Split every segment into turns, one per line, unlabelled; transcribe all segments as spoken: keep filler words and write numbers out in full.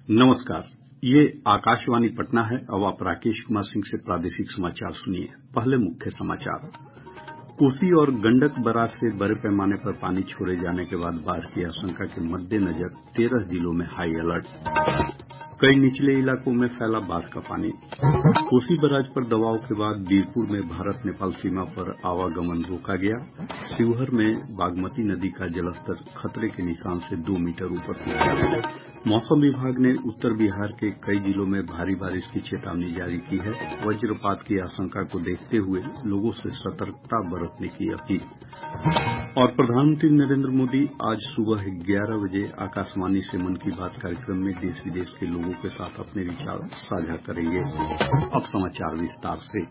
नमस्कार, ये आकाशवाणी पटना है। अब आप राकेश कुमार सिंह से प्रादेशिक समाचार सुनिए। पहले मुख्य समाचार। कोसी और गंडक बराज से बड़े पैमाने पर पानी छोड़े जाने के बाद बाढ़ की आशंका के मद्देनजर तेरह जिलों में हाई अलर्ट। कई निचले इलाकों में फैला बाढ़ का पानी। कोसी बराज पर दबाव के बाद बीरपुर में भारत नेपाल सीमा पर आवागमन रोका गया। शिवहर में बागमती नदी का जलस्तर खतरे के निशान से दो मीटर ऊपर पहुंचा। मौसम विभाग ने उत्तर बिहार के कई जिलों में भारी बारिश की चेतावनी जारी की है। वज्रपात की आशंका को देखते हुए लोगों से सतर्कता बरतने की अपील। और प्रधानमंत्री नरेंद्र मोदी आज सुबह ग्यारह बजे आकाशवाणी से मन की बात कार्यक्रम में देश विदेश के लोगों के साथ अपने विचार साझा करेंगे। अब समाचार विस्तार से।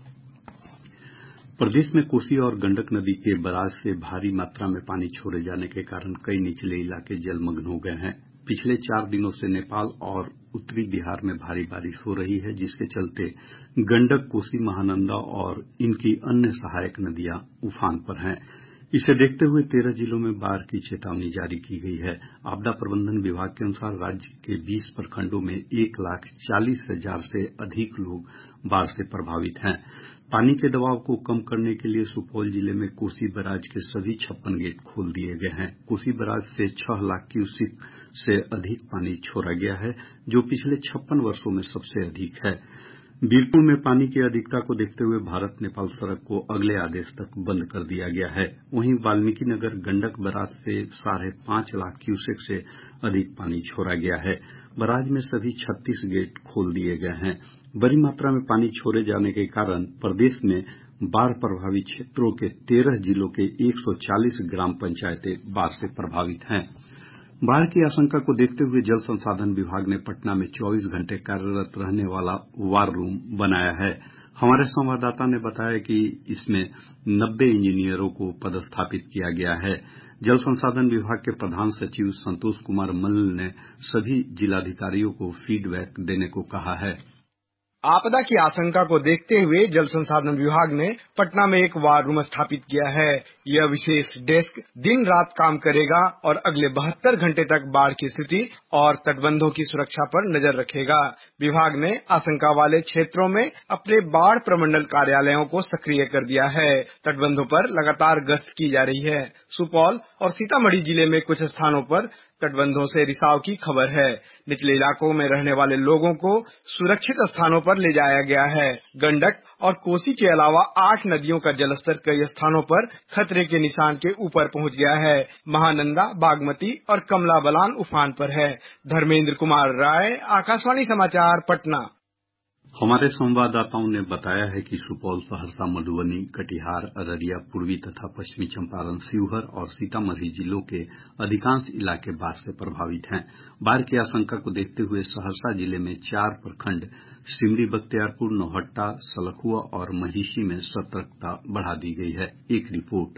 प्रदेश में कोसी और गंडक नदी के बराज से भारी मात्रा में पानी छोड़े जाने के कारण कई निचले इलाके जलमग्न हो गए हैं। पिछले चार दिनों से नेपाल और उत्तरी बिहार में भारी बारिश हो रही है, जिसके चलते गंडक, कोसी, महानंदा और इनकी अन्य सहायक नदियां उफान पर हैं। इसे देखते हुए तेरह जिलों में बाढ़ की चेतावनी जारी की गई है। आपदा प्रबंधन विभाग के अनुसार राज्य के बीस प्रखंडों में एक लाख चालीस हजार से अधिक लोग बाढ़ से प्रभावित हैं। पानी के दबाव को कम करने के लिए सुपौल जिले में कोसी बराज के सभी छप्पन गेट खोल दिए गए हैं। कोसी बराज से छह लाख क्यूसेक से अधिक पानी छोड़ा गया है, जो पिछले छप्पन वर्षों में सबसे अधिक है। बीरपुर में पानी की अधिकता को देखते हुए भारत नेपाल सड़क को अगले आदेश तक बंद कर दिया गया है। वहीं वाल्मीकिनगर गंडक बराज से साढ़े पांच लाख क्यूसेक से अधिक पानी छोड़ा गया है। बराज में सभी छत्तीस गेट खोल दिए गए हैं। बड़ी मात्रा में पानी छोड़े जाने के कारण प्रदेश में बाढ़ प्रभावित क्षेत्रों के तेरह जिलों के एक सौ चालीस ग्राम पंचायतें बाढ़ से प्रभावित हैं। बाढ़ की आशंका को देखते हुए जल संसाधन विभाग ने पटना में चौबीस घंटे कार्यरत रहने वाला वार रूम बनाया है। हमारे संवाददाता ने बताया कि इसमें नब्बे इंजीनियरों को पदस्थापित किया गया है। जल संसाधन विभाग के प्रधान सचिव संतोष कुमार मल्ल ने सभी जिलाधिकारियों को फीडबैक देने को कहा है।
आपदा की आशंका को देखते हुए जल संसाधन विभाग ने पटना में एक वार रूम स्थापित किया है। यह विशेष डेस्क दिन रात काम करेगा और अगले बहत्तर घंटे तक बाढ़ की स्थिति और तटबंधों की सुरक्षा पर नजर रखेगा। विभाग ने आशंका वाले क्षेत्रों में अपने बाढ़ प्रमंडल कार्यालयों को सक्रिय कर दिया है। तटबंधों पर लगातार गश्त की जा रही है। सुपौल और सीतामढ़ी जिले में कुछ स्थानों पर तटबंधों से रिसाव की खबर है। निचले इलाकों में रहने वाले लोगों को सुरक्षित स्थानों पर ले जाया गया है। गंडक और कोसी के अलावा आठ नदियों का जलस्तर कई स्थानों पर खतरे के निशान के ऊपर पहुंच गया है। महानंदा, बागमती और कमला बलान उफान पर है। धर्मेंद्र कुमार राय, आकाशवाणी समाचार, पटना।
हमारे संवाददाताओं ने बताया है कि सुपौल, सहरसा, मधुबनी, कटिहार, अररिया, पूर्वी तथा पश्चिमी चंपारण, शिवहर और सीतामढ़ी जिलों के अधिकांश इलाके बाढ़ से प्रभावित हैं। बाढ़ की आशंका को देखते हुए सहरसा जिले में चार प्रखंड सिमरी, बख्तियारपुर, नौहट्टा, सलखुआ और महिषी में सतर्कता बढ़ा दी गई है। एक रिपोर्ट।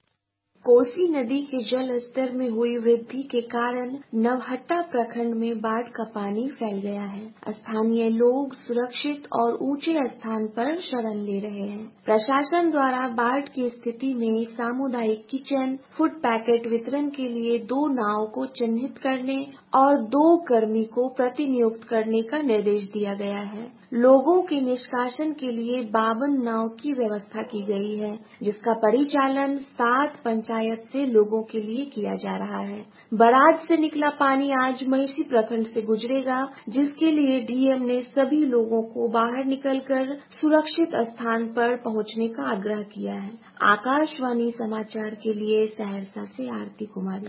कोसी नदी के जल स्तर में हुई वृद्धि के कारण नवहट्टा प्रखंड में बाढ़ का पानी फैल गया है। स्थानीय लोग सुरक्षित और ऊंचे स्थान पर शरण ले रहे हैं। प्रशासन द्वारा बाढ़ की स्थिति में सामुदायिक किचन, फूड पैकेट वितरण के लिए दो नाव को चिन्हित करने और दो कर्मी को प्रतिनियुक्त करने का निर्देश दिया गया है। लोगों के निष्कासन के लिए बावन नाव की व्यवस्था की गई है, जिसका परिचालन सात पंचायत से लोगों के लिए किया जा रहा है। बराज से निकला पानी आज महिषी प्रखंड से गुजरेगा, जिसके लिए डीएम ने सभी लोगों को बाहर निकलकर सुरक्षित स्थान पर पहुंचने का आग्रह किया है। आकाशवाणी समाचार के लिए सहरसा से आरती कुमारी।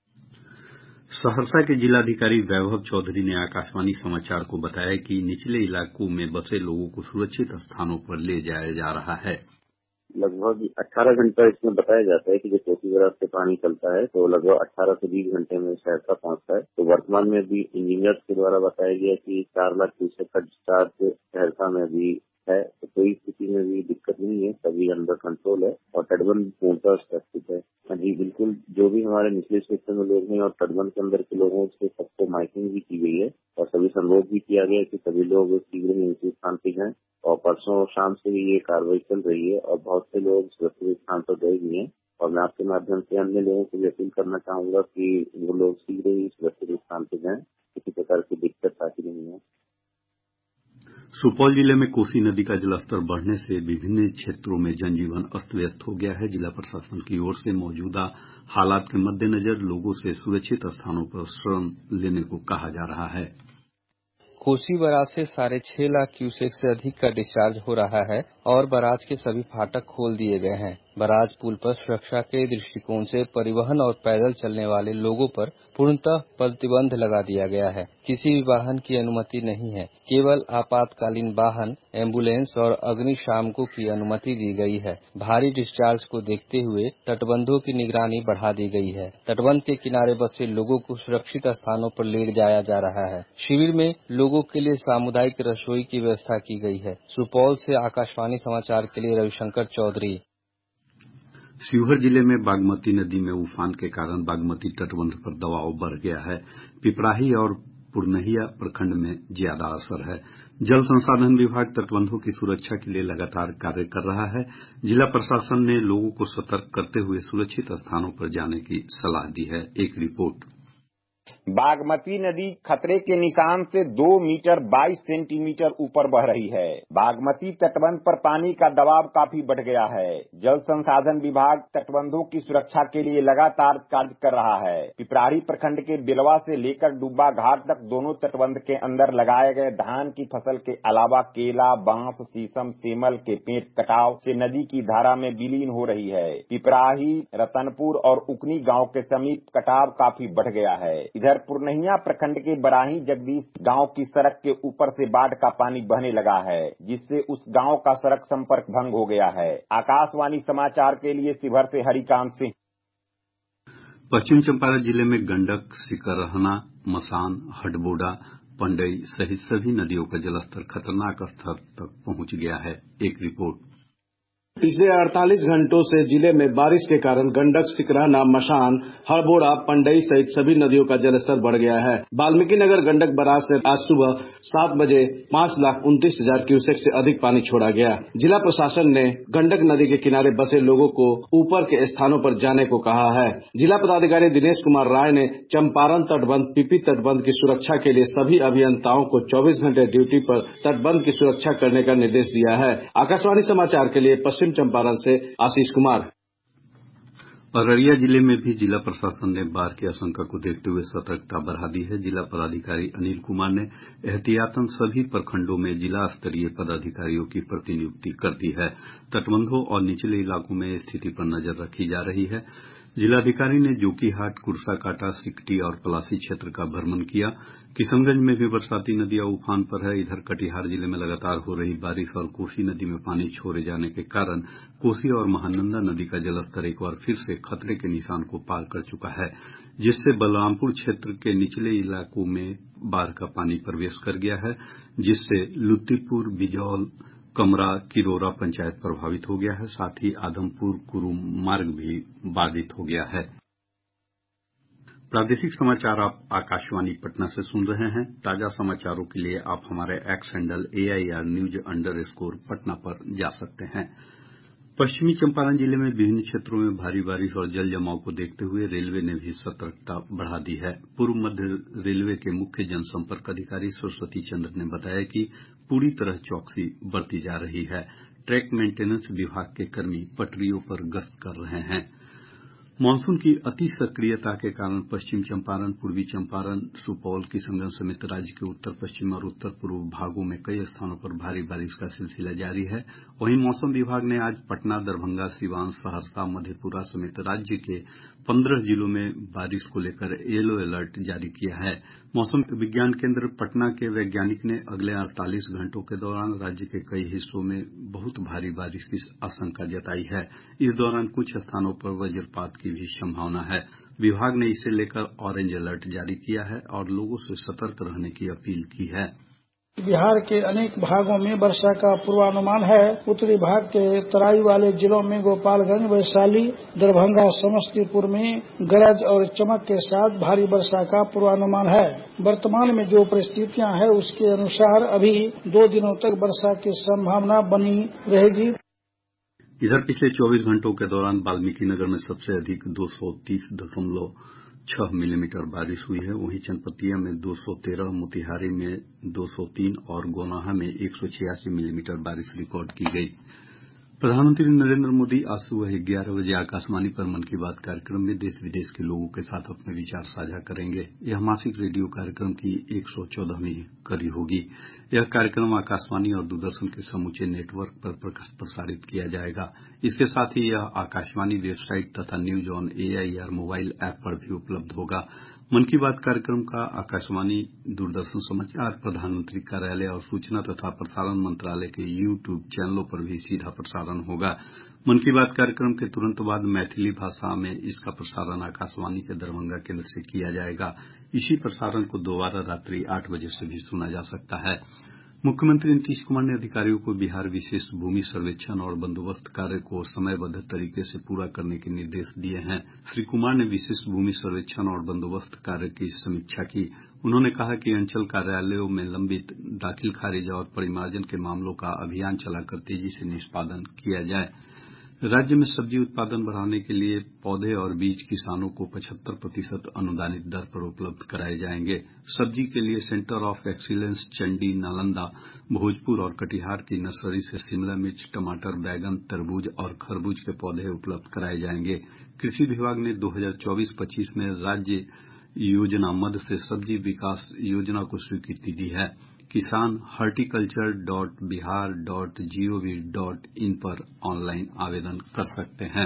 सहरसा के जिलाधिकारी वैभव चौधरी ने आकाशवाणी समाचार को बताया कि निचले इलाकों में बसे लोगों को सुरक्षित स्थानों पर ले जाया जा रहा है।
लगभग अठारह घंटा इसमें बताया जाता है कि जब कोसी बराज से पानी चलता है तो लगभग अठारह से बीस घंटे में सहरसा पहुंचता है। तो वर्तमान में भी इंजीनियर्स के द्वारा बताया गया कि चार लाख क्यूसेक का डिस्चार्ज सहरसा में भी है, तो कोई स्थिति में भी दिक्कत नहीं है, सभी अंडर कंट्रोल है और तटबंध पूर्णतः सुरक्षित है। जी बिल्कुल, जो भी हमारे निचले क्षेत्र में लोग हैं और तटबंध के अंदर के लोगों से सबको माइकिंग भी की गई है और सभी से अनुरोध भी किया गया है कि सभी लोग शीघ्र ही ऊंचे स्थान पे जाएं। और परसों शाम से भी ये कार्रवाई चल रही है और बहुत से लोग सुरक्षित स्थान पर गए भी हैं। और मैं आपके माध्यम से अन्य लोगों को भी अपील करना चाहूंगा कि वो लोग शीघ्र ही सुरक्षित स्थान पे जाएं, किसी प्रकार की
सुपौल जिले में कोसी नदी का जलस्तर बढ़ने से विभिन्न क्षेत्रों में जनजीवन अस्त व्यस्त हो गया है। जिला प्रशासन की ओर से मौजूदा हालात के मद्देनजर लोगों से सुरक्षित स्थानों पर शरण लेने को कहा जा रहा है।
कोसी बराज से साढ़े छह लाख क्यूसेक से अधिक का डिस्चार्ज हो रहा है और बराज के सभी फाटक खोल दिए गए हैं। बराज पुल पर सुरक्षा के दृष्टिकोण से परिवहन और पैदल चलने वाले लोगों पर पूर्णतः प्रतिबंध लगा दिया गया है। किसी भी वाहन की अनुमति नहीं है। केवल आपातकालीन वाहन, एम्बुलेंस और अग्निशामकों की अनुमति दी गई है। भारी डिस्चार्ज को देखते हुए तटबंधों की निगरानी बढ़ा दी गई है। तटबंध के किनारे बसे लोगों को सुरक्षित स्थानों पर ले जाया जा रहा है। शिविर में लोगों के लिए सामुदायिक रसोई की व्यवस्था की गई है। सुपौल से आकाशवाणी समाचार के लिए रविशंकर चौधरी।
शिवहर जिले में बागमती नदी में उफान के कारण बागमती तटबंध पर दबाव बढ़ गया है। पिपराही और पुरनहिया प्रखंड में ज्यादा असर है। जल संसाधन विभाग तटबंधों की सुरक्षा के लिए लगातार कार्य कर रहा है। जिला प्रशासन ने लोगों को सतर्क करते हुए सुरक्षित स्थानों पर जाने की सलाह दी है। एक रिपोर्ट।
बागमती नदी खतरे के निशान से दो मीटर बाईस सेंटीमीटर ऊपर बह रही है। बागमती तटबंध पर पानी का दबाव काफी बढ़ गया है। जल संसाधन विभाग तटबंधों की सुरक्षा के लिए लगातार कार्य कर रहा है। पिपराही प्रखंड के बिलवा से लेकर डुब्बा घाट तक दोनों तटबंध के अंदर लगाए गए धान की फसल के अलावा केला, बांस, शीशम, सेमल के पेड़ कटाव से नदी की धारा में विलीन हो रही है। पिपराही, रतनपुर और उकनी गांव के समीप कटाव काफी बढ़ गया है। इधर पुरनहिया प्रखंड के बराही जगदीश गांव की सड़क के ऊपर से बाढ़ का पानी बहने लगा है, जिससे उस गांव का सड़क संपर्क भंग हो गया है। आकाशवाणी समाचार के लिए शिवहर से हरिकांत सिंह।
पश्चिम चंपारण जिले में गंडक, सिकरहना, मसान, हडबोडा, पंडई सहित सभी नदियों का जलस्तर खतरनाक स्तर तक पहुंच गया है। एक रिपोर्ट।
पिछले अड़तालीस घंटों से जिले में बारिश के कारण गंडक, सिकरहना, मशान, हड़बोड़ा, पंडई सहित सभी नदियों का जलस्तर बढ़ गया है। वाल्मीकिनगर गंडक बराज से आज सुबह सात बजे पांच लाख उनतीस हजार क्यूसेक से अधिक पानी छोड़ा गया। जिला प्रशासन ने गंडक नदी के किनारे बसे लोगों को ऊपर के स्थानों पर जाने को कहा है। जिला पदाधिकारी दिनेश कुमार राय ने चंपारण तटबंध, पीपी तटबंध की सुरक्षा के लिए सभी अभियंताओं को चौबीस घंटे ड्यूटी पर तटबंध की सुरक्षा करने का निर्देश दिया है। आकाशवाणी समाचार के लिए पश्चिम चंपारण से आशीष कुमार।
अररिया जिले में भी जिला प्रशासन ने बाढ़ की आशंका को देखते हुए सतर्कता बढ़ा दी है। जिला पदाधिकारी अनिल कुमार ने एहतियातन सभी प्रखंडों में जिला स्तरीय पदाधिकारियों की प्रतिनियुक्ति कर दी है। तटबंधों और निचले इलाकों में स्थिति पर नजर रखी जा रही है। जिलाधिकारी ने जोकीहाट, कुर्साकांटा, सिकटी और पलासी क्षेत्र का भ्रमण किया। किशनगंज में भी बरसाती नदियां उफान पर है। इधर कटिहार जिले में लगातार हो रही बारिश और कोसी नदी में पानी छोड़े जाने के कारण कोसी और महानंदा नदी का जलस्तर एक बार फिर से खतरे के निशान को पार कर चुका है, जिससे बलरामपुर क्षेत्र के निचले इलाकों में बाढ़ का पानी प्रवेश कर गया है, जिससे लुत्तीपुर, बिजौल, कमरा, किरोरा पंचायत प्रभावित हो गया है। साथ ही आदमपुर कुरुम मार्ग भी बाधित हो गया है। प्रादेशिक समाचार आप आकाशवाणी पटना से सुन रहे हैं। ताजा समाचारों के लिए आप हमारे X handle AIR news underscore Patna पर जा सकते हैं। पश्चिमी चंपारण जिले में विभिन्न क्षेत्रों में भारी बारिश और जल जमाव को देखते हुए रेलवे ने भी सतर्कता बढ़ा दी है। पूर्व मध्य रेलवे के मुख्य जनसंपर्क अधिकारी सरस्वती चंद्र ने बताया कि पूरी तरह चौकसी बरती जा रही है। ट्रैक मेंटेनेंस विभाग के कर्मी पटरियों पर गश्त कर रहे हैं। मानसून की अति सक्रियता के कारण पश्चिम चंपारण, पूर्वी चंपारण, सुपौल, किशनगंज समेत राज्य के उत्तर पश्चिम और उत्तर पूर्व भागों में कई स्थानों पर भारी बारिश का सिलसिला जारी है। वहीं मौसम विभाग ने आज पटना, दरभंगा, सिवान, सहरसा, मधेपुरा समेत राज्य के पंद्रह जिलों में बारिश को लेकर येलो अलर्ट जारी किया है। मौसम विज्ञान केंद्र पटना के वैज्ञानिक ने अगले अड़तालीस घंटों के दौरान राज्य के कई हिस्सों में बहुत भारी बारिश की आशंका जताई है। इस दौरान कुछ स्थानों पर वज्रपात की भी संभावना है। विभाग ने इसे लेकर ऑरेंज अलर्ट जारी किया है और लोगों से सतर्क रहने की अपील की है।
बिहार के अनेक भागों में वर्षा का पूर्वानुमान है। उत्तरी भाग के तराई वाले जिलों में गोपालगंज, वैशाली, दरभंगा, समस्तीपुर में गरज और चमक के साथ भारी वर्षा का पूर्वानुमान है। वर्तमान में जो परिस्थितियां हैं उसके अनुसार अभी दो दिनों तक वर्षा की संभावना बनी रहेगी।
इधर पिछले चौबीस घंटों के दौरान वाल्मीकिनगर में सबसे अधिक दो सौ तीस दशमलव छह मिलीमीटर बारिश हुई है। वहीं चनपटिया में दो सौ तेरह, मोतिहारी में दो सौ तीन और गोनाहा में एक सौ छियासी मिलीमीटर बारिश रिकॉर्ड की गई। प्रधानमंत्री नरेंद्र मोदी आज सुबह ग्यारह बजे आकाशवाणी पर मन की बात कार्यक्रम में देश विदेश के लोगों के साथ अपने विचार साझा करेंगे। यह मासिक रेडियो कार्यक्रम की एक सौ चौदहवीं कड़ी होगी। यह कार्यक्रम आकाशवाणी और दूरदर्शन के समूचे नेटवर्क पर प्रसारित किया जाएगा। इसके साथ ही यह आकाशवाणी वेबसाइट तथा news on AIR mobile app पर भी उपलब्ध होगा। मन की बात कार्यक्रम का आकाशवाणी, दूरदर्शन समाचार, प्रधानमंत्री कार्यालय और सूचना तथा प्रसारण मंत्रालय के यू ट्यूब चैनलों पर भी सीधा प्रसारण होगा। मन की बात कार्यक्रम के तुरंत बाद मैथिली भाषा में इसका प्रसारण आकाशवाणी के दरभंगा केंद्र से किया जाएगा। इसी प्रसारण को दोबारा रात्रि आठ बजे से भी सुना जा सकता है। मुख्यमंत्री नीतीश कुमार ने अधिकारियों को बिहार विशेष भूमि सर्वेक्षण और बंदोबस्त कार्य को समयबद्ध तरीके से पूरा करने के निर्देश दिए हैं। श्री कुमार ने विशेष भूमि सर्वेक्षण और बंदोबस्त कार्य की समीक्षा की। उन्होंने कहा कि अंचल कार्यालयों में लंबित दाखिल खारिज और परिमार्जन के मामलों का अभियान चलाकर तेजी से निष्पादन किया जाए। राज्य में सब्जी उत्पादन बढ़ाने के लिए पौधे और बीज किसानों को पचहत्तर प्रतिशत अनुदानित दर पर उपलब्ध कराए जाएंगे। सब्जी के लिए centre of excellence Chandi, Nalanda, Bhojpur और कटिहार की नर्सरी से शिमला मिर्च, टमाटर, बैंगन, तरबूज और खरबूज के पौधे उपलब्ध कराए जाएंगे। कृषि विभाग ने दो हजार चौबीस पच्चीस में राज्य योजना मद से सब्जी विकास योजना को स्वीकृति दी है। किसान horticulture dot Bihar dot gov dot in पर ऑनलाइन आवेदन कर सकते हैं।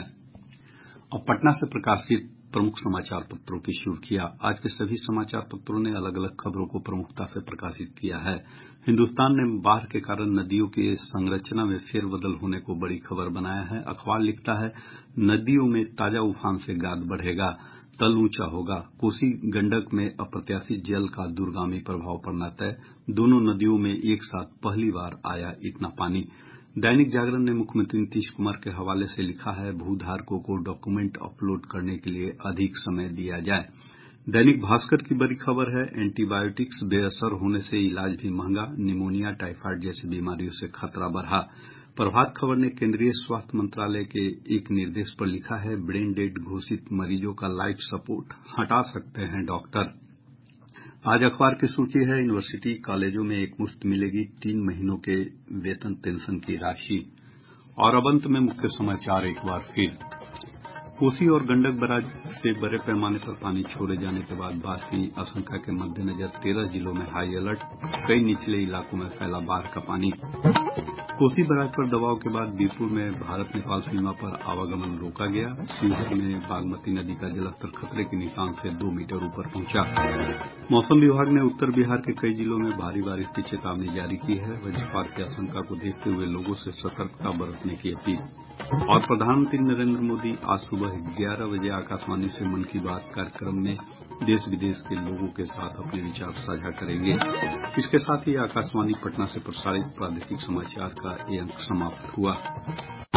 अब पटना से प्रकाशित प्रमुख समाचार पत्रों की सुर्खियां। आज के सभी समाचार पत्रों ने अलग अलग खबरों को प्रमुखता से प्रकाशित किया है। हिन्दुस्तान ने बाढ़ के कारण नदियों की संरचना में फेरबदल होने को बड़ी खबर बनाया है। अखबार लिखता है, नदियों में ताजा उफान से गाद बढ़ेगा, तल ऊंचा होगा। कोसी गंडक में अप्रत्याशित जल का दूरगामी प्रभाव पड़ना तय। दोनों नदियों में एक साथ पहली बार आया इतना पानी। दैनिक जागरण ने मुख्यमंत्री नीतीश कुमार के हवाले से लिखा है, भूधारकों को डॉक्यूमेंट अपलोड करने के लिए अधिक समय दिया जाए। दैनिक भास्कर की बड़ी खबर है, एंटीबायोटिक्स बेअसर होने से इलाज भी महंगा, निमोनिया, टाइफाइड जैसी बीमारियों से खतरा बढ़ा। प्रभात खबर ने केंद्रीय स्वास्थ्य मंत्रालय के एक निर्देश पर लिखा है, ब्रेन डेड घोषित मरीजों का लाइफ सपोर्ट हटा सकते हैं डॉक्टर। आज अखबार की सुर्खी है, यूनिवर्सिटी कॉलेजों में एकमुश्त मिलेगी तीन महीनों के वेतन पेंशन की राशि। और अब अंत में मुख्य समाचार एक बार फिर। कोसी और गंडक बराज से बड़े पैमाने पर पानी छोड़े जाने के बाद बाढ़ की आशंका के मद्देनजर तेरह जिलों में हाई अलर्ट, कई निचले इलाकों में फैला बाढ़ का पानी। कोसी बराज पर दबाव के बाद बीरपुर में भारत नेपाल सीमा पर आवागमन रोका गया। शिवहर में बागमती नदी का जलस्तर खतरे के निशान से दो मीटर ऊपर पहुंचा। मौसम विभाग ने उत्तर बिहार के कई जिलों में भारी बारिश की चेतावनी जारी की है। वज्रपात की आशंका को देखते हुए लोगों से सतर्कता बरतने की अपील। और प्रधानमंत्री नरेंद्र मोदी आज सुबह ग्यारह बजे आकाशवाणी से मन की बात कार्यक्रम में देश विदेश के लोगों के साथ अपने विचार साझा करेंगे। इसके साथ ही आकाशवाणी पटना से प्रसारित प्रादेशिक समाचार का ये अंक समाप्त हुआ।